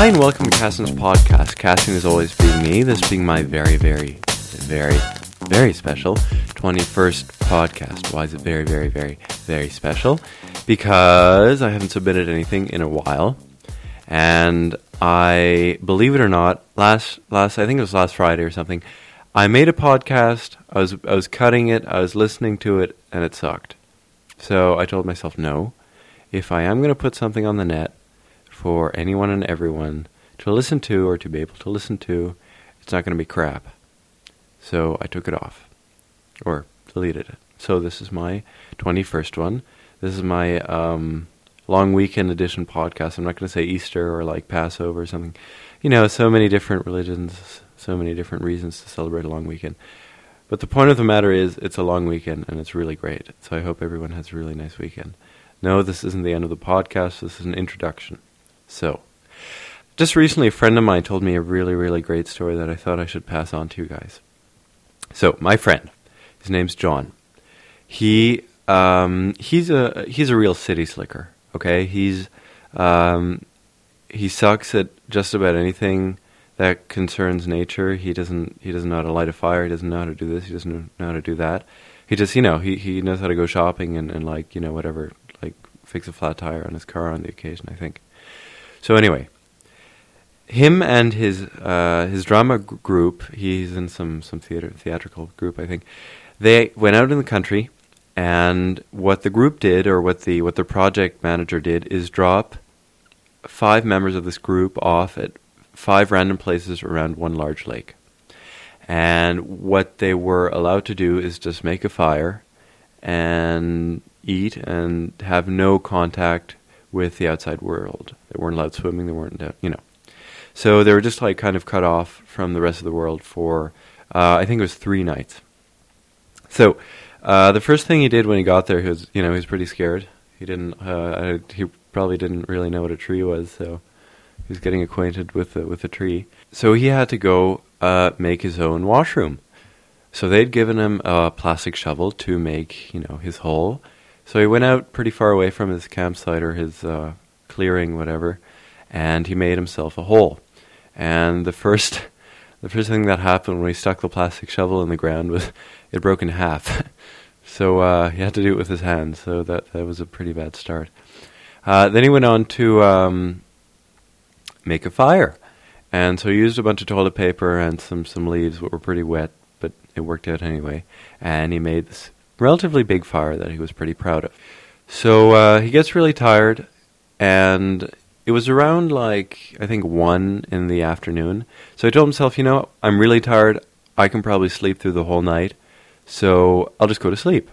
Hi and welcome to Casting's podcast. Casting is always being me, this being my very, very, very, very special 21st podcast. Why is it very, very, very, very special? Because I haven't submitted anything in a while. And I, believe it or not, last I think it was last Friday or something, I made a podcast, I was cutting it, I was listening to it, and it sucked. So I told myself, no, if I am going to put something on the net for anyone and everyone to listen to or to be able to listen to, it's not going to be crap. So I took it off, or deleted it. So this is my 21st one. This is my long weekend edition podcast. I'm not going to say Easter or like Passover or something. You know, so many different religions, so many different reasons to celebrate a long weekend. But the point of the matter is, it's a long weekend and it's really great. So I hope everyone has a really nice weekend. No, this isn't the end of the podcast. This is an introduction. So, just recently a friend of mine told me a really, really great story that I thought I should pass on to you guys. So, my friend, his name's John. He's a real city slicker. Okay, he sucks at just about anything that concerns nature. He doesn't know how to light a fire. He doesn't know how to do this. He doesn't know how to do that. He just, he knows how to go shopping and like, whatever, like fix a flat tire on his car on the occasion, I think. So anyway, him and his drama group, he's in some theatrical group, I think. They went out in the country, and what the group did, or what the project manager did, is drop 5 members of this group off at 5 random places around one large lake. And what they were allowed to do is just make a fire and eat and have no contact with the outside world. They weren't allowed swimming, they weren't, So they were just like kind of cut off from the rest of the world for, I think it was 3 nights. So the first thing he did when he got there, he was pretty scared. He probably didn't really know what a tree was, so he was getting acquainted with the tree. So he had to go make his own washroom. So they'd given him a plastic shovel to make, his hole. So he went out pretty far away from his campsite or his clearing, whatever, and he made himself a hole. And the first thing that happened when he stuck the plastic shovel in the ground was it broke in half. So he had to do it with his hands. So that was a pretty bad start. Then he went on to make a fire. And so he used a bunch of toilet paper and some leaves that were pretty wet, but it worked out anyway. And he made this relatively big fire that he was pretty proud of. So he gets really tired, and it was around like, I think 1 in the afternoon. So he told himself, I'm really tired. I can probably sleep through the whole night, so I'll just go to sleep.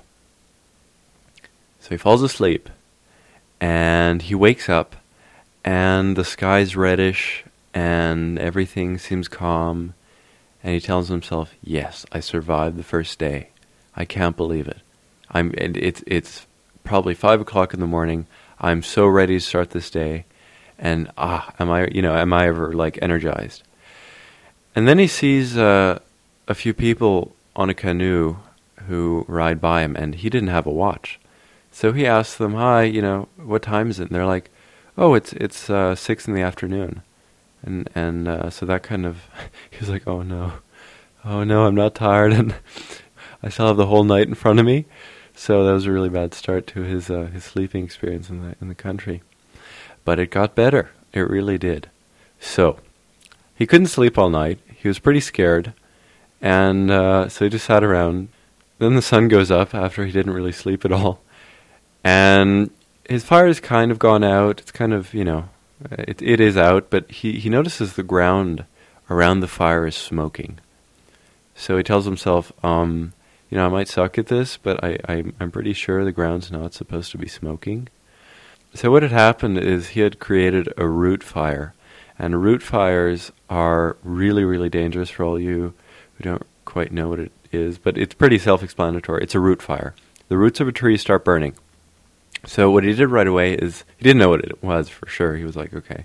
So he falls asleep, and he wakes up, and the sky's reddish, and everything seems calm, and he tells himself, yes, I survived the first day. I can't believe it. It's probably 5 o'clock in the morning. I'm so ready to start this day, and am I ever like energized? And then he sees a few people on a canoe who ride by him, and he didn't have a watch. So he asks them, "Hi, what time is it?" And they're like, "Oh, it's 6 in the afternoon." And so that kind of, he was like, "Oh no, I'm not tired, and I still have the whole night in front of me." So that was a really bad start to his sleeping experience in the country. But it got better. It really did. So he couldn't sleep all night. He was pretty scared, and so he just sat around. Then the sun goes up after he didn't really sleep at all, and his fire has kind of gone out. It's kind of it is out, but he notices the ground around the fire is smoking. So he tells himself, I might suck at this, but I'm pretty sure the ground's not supposed to be smoking. So what had happened is he had created a root fire. And root fires are really, really dangerous for all you who don't quite know what it is. But it's pretty self-explanatory. It's a root fire. The roots of a tree start burning. So what he did right away is, he didn't know what it was for sure. He was like, okay,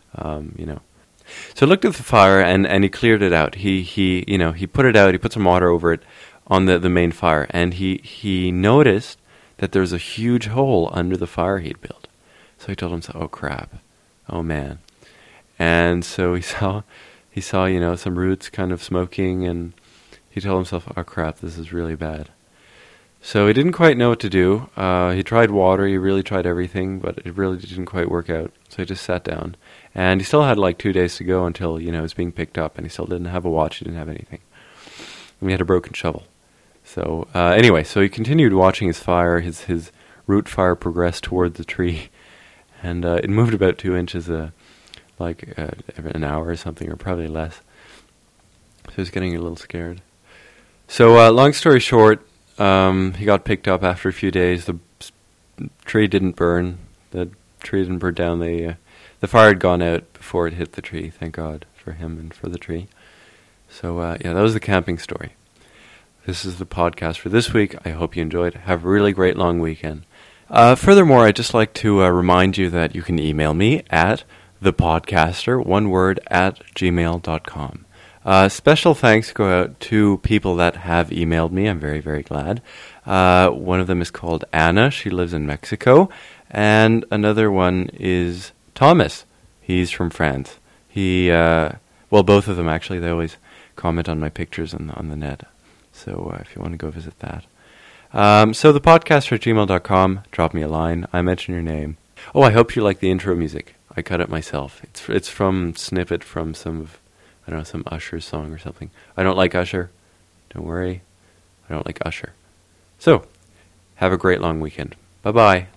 So he looked at the fire and he cleared it out. He put it out, he put some water over it on the main fire. And he noticed that there was a huge hole under the fire he'd built. So he told himself, oh crap, oh man. And so he saw, some roots kind of smoking, and he told himself, oh crap, this is really bad. So he didn't quite know what to do. He tried water, he really tried everything, but it really didn't quite work out. So he just sat down. And he still had like 2 days to go until, it was being picked up, and he still didn't have a watch, he didn't have anything. And we had a broken shovel. So anyway, so he continued watching his fire, his root fire progressed towards the tree, and it moved about 2 inches every an hour or something, or probably less. So he was getting a little scared. So long story short, he got picked up after a few days. The tree didn't burn. The tree didn't burn down. The fire had gone out before it hit the tree. Thank God for him and for the tree. So that was the camping story. This is the podcast for this week. I hope you enjoyed. Have a really great long weekend. Furthermore, I'd just like to remind you that you can email me at thepodcaster, one word, @gmail.com. Special thanks go out to people that have emailed me. I'm very, very glad. One of them is called Anna. She lives in Mexico. And another one is Thomas. He's from France. Both of them actually. They always comment on my pictures on the net. So if you want to go visit that. So the podcaster@gmail.com. Drop me a line. I mention your name. Oh, I hope you like the intro music. I cut it myself. It's from snippet from some Usher song or something. I don't like Usher. Don't worry. I don't like Usher. So, have a great long weekend. Bye-bye.